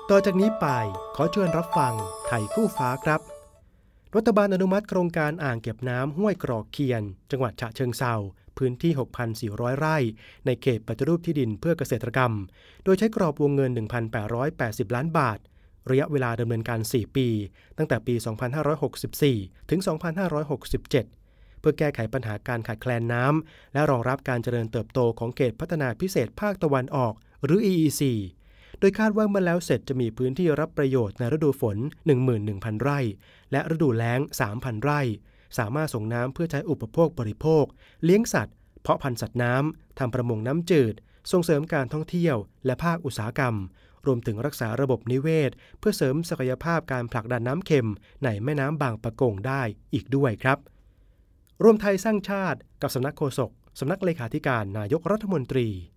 ต่อจากนี้ไปขอเชิญรับฟังไทยคู่ฟ้าครับรัฐบาลอนุมัติโครงการอ่างเก็บน้ำห้วยกรอกเคียนจังหวัดฉะเชิงเทราพื้นที่ 6,400 ไร่ในเขตปฏิรูปที่ดินเพื่อเกษตรกรรมโดยใช้กรอบวงเงิน 1,880 ล้านบาทระยะเวลาดำเนินการ 4 ปีตั้งแต่ปี 2564 ถึง 2567 เพื่อแก้ไขปัญหาการขาดแคลนน้ำและรองรับการเจริญเติบโตของเขตพัฒนาพิเศษภาคตะวันออกหรือ EEC โดยคาดว่าเมื่อแล้วเสร็จจะมีพื้นที่รับประโยชน์ในฤดูฝน 11,000 ไร่และฤดูแล้ง 3,000 ไร่สามารถส่งน้ำเพื่อใช้อุปโภคบริโภคเลี้ยงสัตว์เพาะพันธุ์สัตว์น้ำทำประมงน้ำจืดส่งเสริมการท่องเที่ยวและภาคอุตสาหกรรมรวมถึงรักษาระบบนิเวศเพื่อเสริมศักยภาพการผลักดันน้ำเค็มในแม่น้ำบางปะกงได้อีกด้วยครับรวมไทยสร้างชาติกับสำนักโฆษกสำนักเลขาธิการนายกรัฐมนตรี